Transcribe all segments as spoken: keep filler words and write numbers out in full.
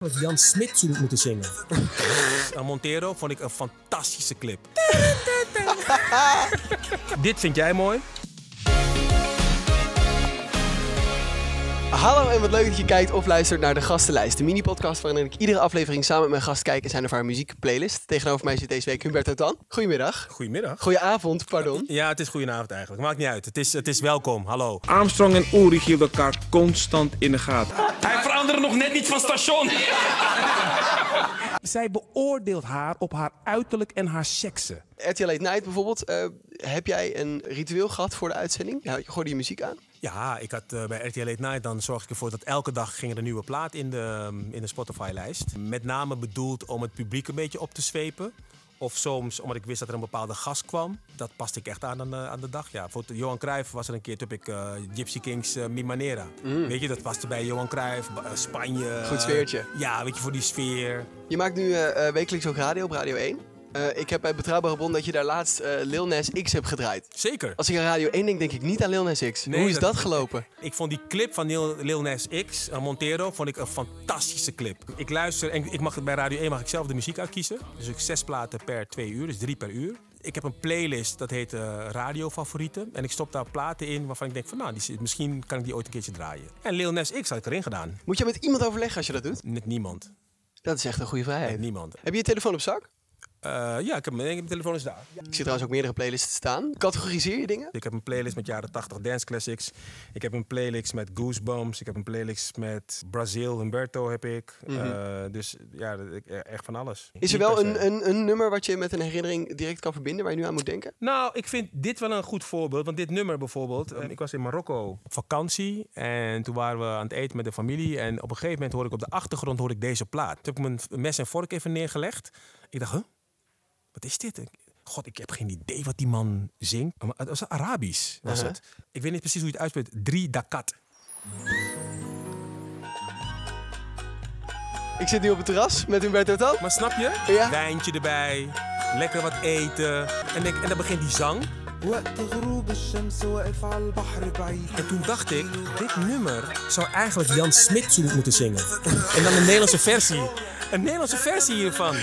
Jan Smit zou moeten zingen. Montero vond ik een fantastische clip. Dit vind jij mooi? Hallo en wat leuk dat je kijkt of luistert naar de Gastenlijst. De mini-podcast waarin ik iedere aflevering samen met mijn gast kijk en zijn of haar muziekplaylist. Tegenover mij zit deze week Humberto Tan. Goedemiddag. Goedemiddag. Goedenavond, pardon. Ja, het is goedenavond eigenlijk. Maakt niet uit. Het is, het is welkom. Hallo. Armstrong en Ulrich hielden elkaar constant in de gaten. Hij veranderde nog net niet van station. Zij beoordeelt haar op haar uiterlijk en haar seksen. R T L Late Night bijvoorbeeld. Uh, heb jij een ritueel gehad voor de uitzending? Ja, je gooide je muziek aan? Ja, ik had uh, bij R T L Late Night, dan zorg ik ervoor dat elke dag ging er een nieuwe plaat in de, in de Spotify-lijst. Met name bedoeld om het publiek een beetje op te zwepen. Of soms omdat ik wist dat er een bepaalde gast kwam. Dat paste ik echt aan aan de, aan de dag. Ja, voor Johan Cruijff was er een keer, toen heb ik uh, Gypsy Kings uh, Mi Manera. Mm. Weet je, dat paste bij Johan Cruijff, uh, Spanje. Goed sfeertje. Uh, ja, weet je, voor die sfeer. Je maakt nu uh, wekelijks ook radio op Radio één. Uh, ik heb bij Betrouwbare Bron dat je daar laatst uh, Lil Nas X hebt gedraaid. Zeker. Als ik aan Radio één denk, denk ik niet aan Lil Nas X. Nee, Hoe is dat, dat gelopen? Ik vond die clip van Lil, Lil Nas X, uh, Montero, vond ik een fantastische clip. Ik luister en ik mag, bij Radio één mag ik zelf de muziek uitkiezen. Dus ik zes platen per twee uur, dus drie per uur. Ik heb een playlist, dat heet uh, Radiofavorieten. En ik stop daar platen in waarvan ik denk van, nou, die, misschien kan ik die ooit een keertje draaien. En Lil Nas X had ik erin gedaan. Moet je met iemand overleggen als je dat doet? Met niemand. Dat is echt een goede vrijheid. Met niemand. Heb je je telefoon op zak? Uh, ja, ik heb mijn, mijn telefoon is daar. Ik zie trouwens ook meerdere playlists staan. Categoriseer je dingen? Ik heb een playlist met jaren tachtig dance classics. Ik heb een playlist met Goosebumps. Ik heb een playlist met Brazil, Humberto heb ik. Mm-hmm. uh, dus ja, echt van alles. Is er wel een, een, een nummer wat je met een herinnering direct kan verbinden, waar je nu aan moet denken? Nou, ik vind dit wel een goed voorbeeld. Want dit nummer bijvoorbeeld, uh, ik was in Marokko op vakantie. En toen waren we aan het eten met de familie. En op een gegeven moment hoorde ik op de achtergrond hoorde ik deze plaat. Toen heb ik mijn mes en vork even neergelegd. Ik dacht, huh? Wat is dit? God, ik heb geen idee wat die man zingt. Het was Arabisch, was uh-huh. het. Ik weet niet precies hoe je het uitspreekt. Drie Dakat. Ik zit nu op het terras met Humberto Tan. Maar snap je? Ja. Wijntje erbij, lekker wat eten. En, denk, en dan begint die zang. En toen dacht ik, dit nummer zou eigenlijk Jan Smit moeten zingen. En dan een Nederlandse versie. Een Nederlandse versie hiervan.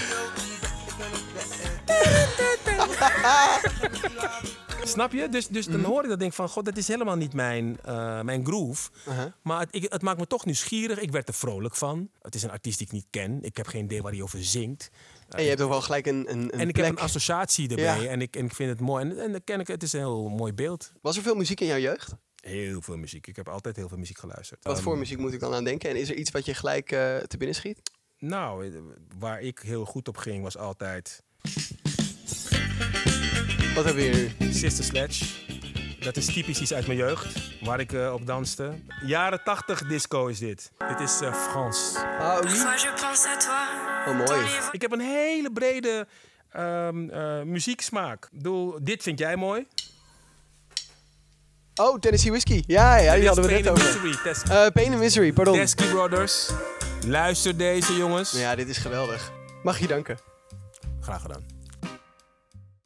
Snap je? Dus, dus dan hoor ik dat denk van, god, dat is helemaal niet mijn, uh, mijn groove. Uh-huh. Maar het, ik, het maakt me toch nieuwsgierig. Ik werd er vrolijk van. Het is een artiest die ik niet ken. Ik heb geen idee waar hij over zingt. En je hebt ook wel gelijk een, een, een En ik plek. heb een associatie erbij. Ja. En, ik, en ik vind het mooi. En, en dan ken ik, het is een heel mooi beeld. Was er veel muziek in jouw jeugd? Heel veel muziek. Ik heb altijd heel veel muziek geluisterd. Wat um, voor muziek moet ik dan aan denken? En is er iets wat je gelijk uh, te binnen schiet? Nou, waar ik heel goed op ging was altijd... Wat hebben we hier nu? Sister Sledge. Dat is typisch iets uit mijn jeugd, waar ik uh, op danste. Jaren tachtig disco is dit. Dit is uh, Frans. Oh, oh, mooi. Ik heb een hele brede um, uh, muzieksmaak. Ik bedoel, dit vind jij mooi. Oh, Tennessee Whiskey. Ja, ja, die hadden we net over. Misery, uh, Pain and Misery, pardon. Teskey Brothers. Luister deze, jongens. Ja, dit is geweldig. Mag je danken. Graag gedaan.